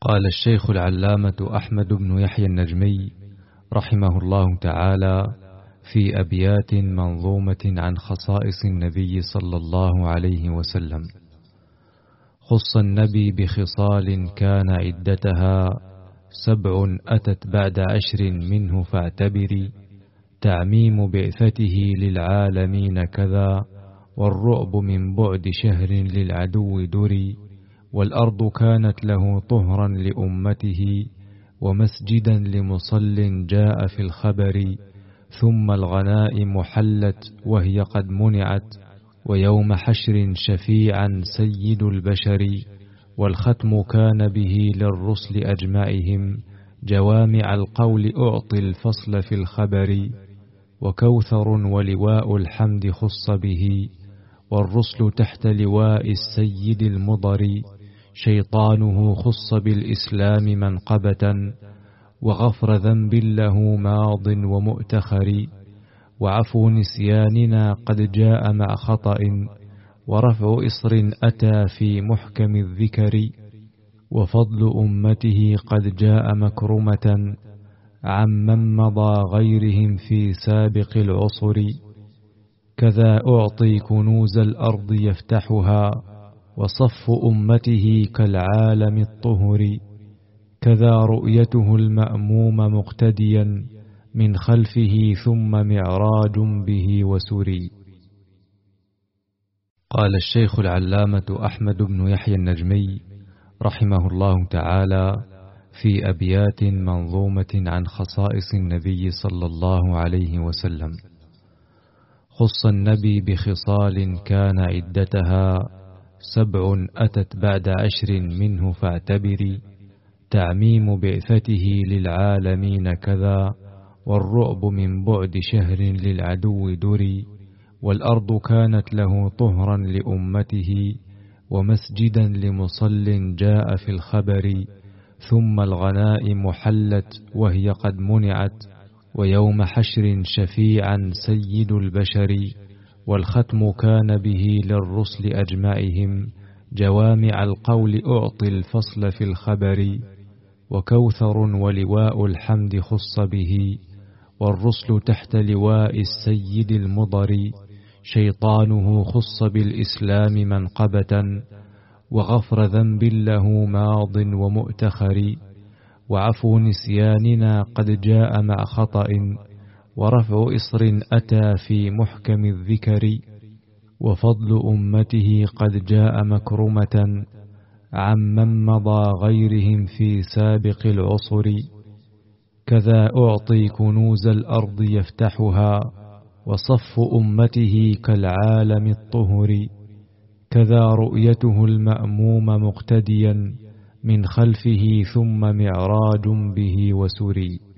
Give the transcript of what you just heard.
قال الشيخ العلامة أحمد بن يحيى النجمي رحمه الله تعالى في أبيات منظومة عن خصائص النبي صلى الله عليه وسلم: خص النبي بخصال كان عدتها 7 أتت بعد 10 منه فاعتبري، تعميم بعثته للعالمين كذا، والرعب من بعد شهر للعدو دري، والأرض كانت له طهرا لأمته، ومسجدا لمصل جاء في الخبر، ثم الغنائم حلت وهي قد منعت، ويوم حشر شفيعا سيد البشر، والختم كان به للرسل أجمعهم، جوامع القول أعطي الفصل في الخبر، وكوثر ولواء الحمد خص به، والرسل تحت لواء السيد المضر، شيطانه خص بالإسلام منقبة، وغفر ذنب له ماض ومؤتخر، وعفو نسياننا قد جاء مع خطأ، ورفع إصر أتى في محكم الذكر، وفضل أمته قد جاء مكرمة، عمن مضى غيرهم في سابق العصر، كذا أعطي كنوز الأرض يفتحها، وصف أمته كالعالم الطهر، كذا رؤيته المأموم مقتديا، من خلفه ثم معراج به وسري. قال الشيخ العلامة أحمد بن يحيى النجمي رحمه الله تعالى في أبيات منظومة عن خصائص النبي صلى الله عليه وسلم: خص النبي بخصال كان عدتها 7 أتت بعد 10 منه فاعتبري، تعميم بعثته للعالمين كذا، والرعب من بعد شهر للعدو دري، والأرض كانت له طهرا لأمته، ومسجدا لمصل جاء في الخبر، ثم الغنائم حلت وهي قد منعت، ويوم حشر شفيعا سيد البشر، والختم كان به للرسل أجمعهم، جوامع القول أعطي الفصل في الخبر، وكوثر ولواء الحمد خص به، والرسل تحت لواء السيد المضر، شيطانه خص بالإسلام منقبة، وغفر ذنب له ماض ومؤتخر، وعفو نسياننا قد جاء مع خطأ، ورفع إصر أتى في محكم الذكر، وفضل أمته قد جاء مكرمة، عمن مضى غيرهم في سابق العصر، كذا أعطي كنوز الأرض يفتحها، وصف أمته كالعالم الطهر، كذا رؤيته المأموم مقتديا، من خلفه ثم معراج به وسري.